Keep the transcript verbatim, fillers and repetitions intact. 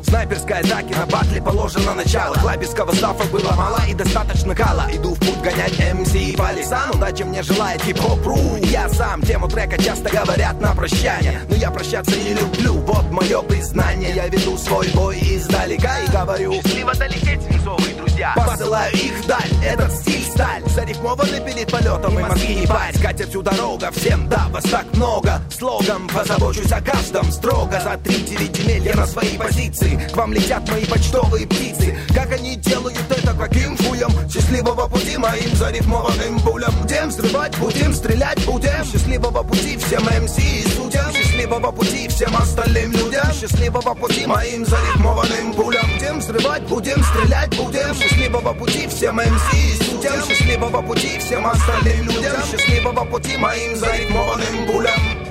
Снайперской атаки на батле положено начало. Клаберского стафа было мало и достаточно кала. Иду в путь гонять эм си по лесам. Удачи мне желает хип-хоп-ру. Я сам тему трека часто говорят на прощание, но я прощаться не люблю, вот мое признание. Я веду свой бой издалека и говорю: счастливо долететь, свинцовые друзья. Посылаю их вдаль, этот стиль сталь, зарифмованный перед полетом и мозги не парь. Скатертью дорога, всем да, вас так много. Слогом позабочусь о каждом строго. За три-девять земель я на своей позиции. К вам летят мои почтовые птицы. Как они делают это, каким хуем? Счастливого пути моим зарифмованным пулям. Будем взрывать, будем стрелять, будем. Счастливого пути всем эм си и судьям. Счастливого пути всем остальным людям. Счастливого пути моим зарифмованным пулям. Будем взрывать, будем стрелять, будем. Счастливого пути всем эм си и судьям. Счастливого пути всем остальным людям. Счастливого пути моим зарифмованным пулям.